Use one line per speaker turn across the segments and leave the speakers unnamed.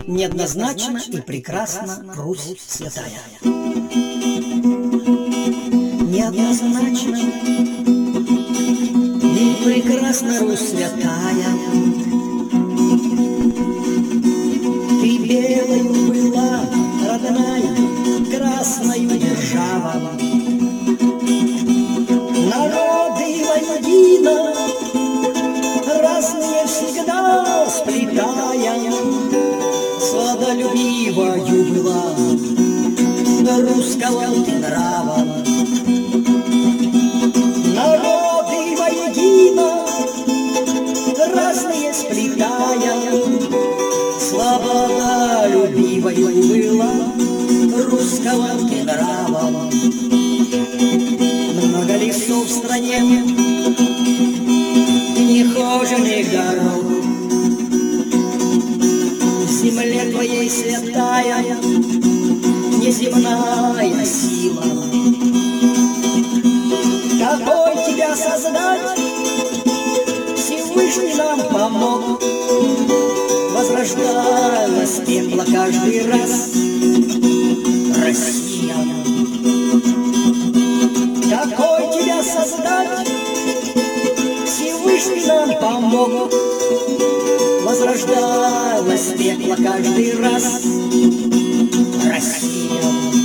Неоднозначно и прекрасна Русь святая. Неоднозначно и прекрасна Русь святая. Ты белою была, родная, красною держава. Народы воедино, разные всегда сплетая, сладолюбивою была русского ты нрава. Народы воедино, разные сплетая, свободолюбивою была русского ты нрава. Много лесов в стране, нехоженных дорог, в земле твоей святая неземная сила. Какой тебя создать Всевышний нам помог, возрождалась пепла каждый раз Россия. Какой тебя создать Всевышний нам помог, возрождалась пепла каждый раз Россия.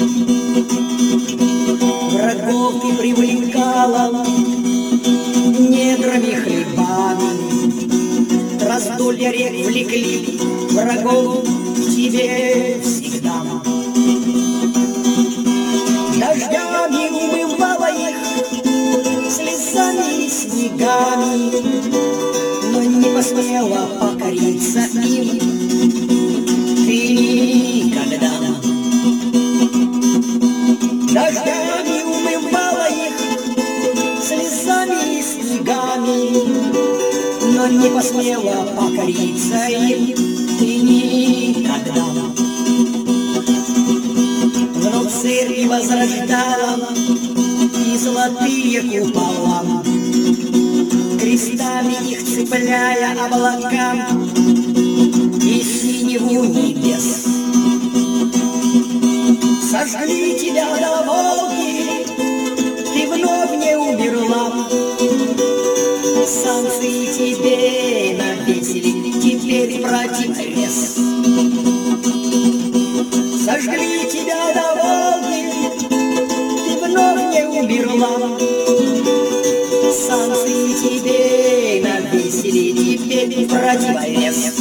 Врагов ты привлекала недрами хлебами, раздолья рек влекли врагов к тебе всегда. Дождями умывала их, слезами и снегами, но не посмела покориться им ты никогда. Дождями умывала их, слезами и снегами, но не посмела покориться им ты никогда. Вновь церкви возрождала и золотые купола, крестами их цепляя облакам и синеву небес. Сожгли тебя до Волги, ты вновь не умерла, санкции тебе навесили теперь противовес. Сожгли тебя до Волги, ты вновь не умерла, санкции тебе навесили теперь противовес.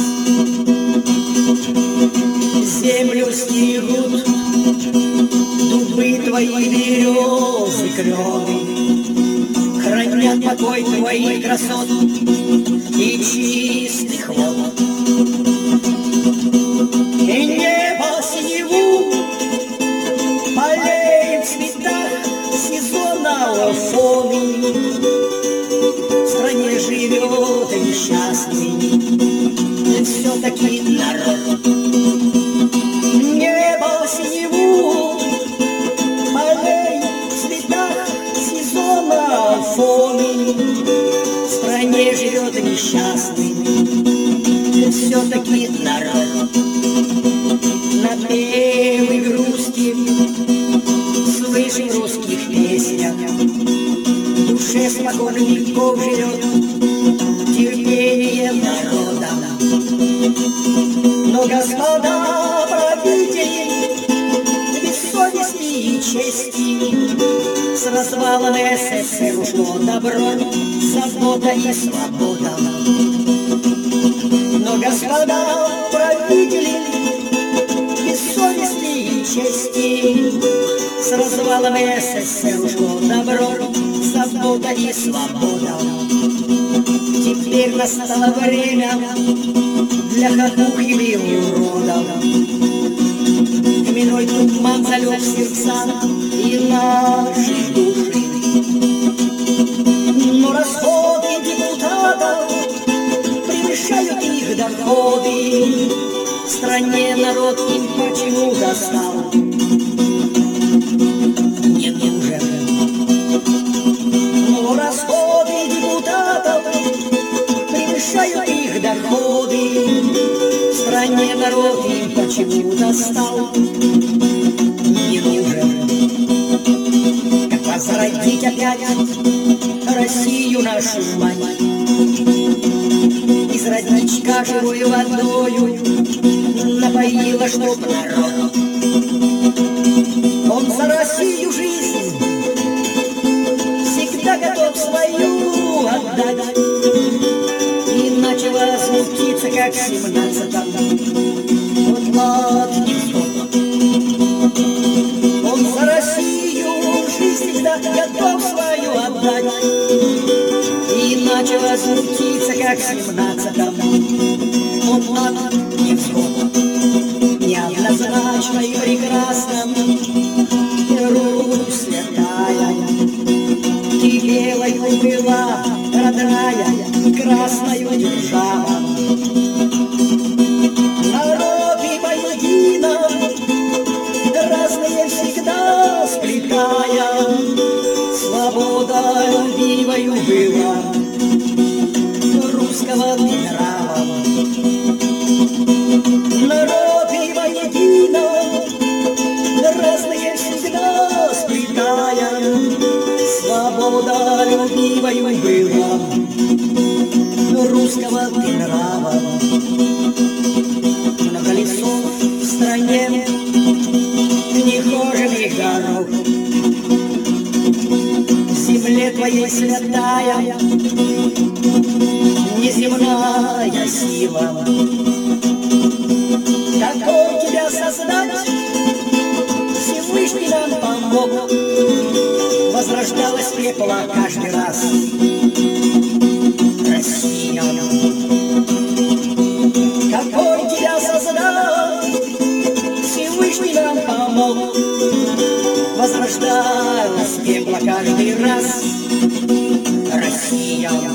Землю стерегут дубы твои, березы, клены, хранят покой твоих красот и чистых вод. И небо синеву полей в цветах сезонного фона. В стране живет несчастный все-таки народ. Небо синеву полей в цветах сезонного фона. В стране живет несчастный все-таки народ. Напевы грусти слышим в русских песнях, в душе спокойно веков живет терпение народа. Но, господа правители, без совести и чести, с развалом СССР ушло добро, свобода и свобода. Но, господа правители, без совести и чести, с развалом СССР ушло добро, свобода и свобода. Теперь настало время для хохух и уродов. Хмельной туман залег в сердца и наши души. Но расходы депутатов превышают их доходы. В стране народ им почему-то стал не нужен. Но расходы депутатов превышают их доходы. стране народ им почему-то стал не нужен. Как возродить опять Россию нашу мать, из родничка живой водою напоила, чтоб народ он за Россию жизнь всегда готов свою отдать. И начала смутиться, как в 17-м. Вот ладно, он за Россию жизнь всегда готов свою отдать. И начала смутиться, как в 17-м. Он ад не взвод, неоднозначно и прекрасно. Русь святая, ты белою была, родная, красною держава. Народы воедино, разные всегда сплетая, свобода любивою была русского нрава. Народы воедино, разные всегда сплетая, свобода любивою была русского нрава. Много лесов в стране, нехоженных горох, в земле твоей святая неземная сила. Какой тебя создать Всевышний нам помог, возрождалась пепла каждый раз Россия. Какой тебя создать Всевышний нам помог, возрождалась пепла каждый раз Россия.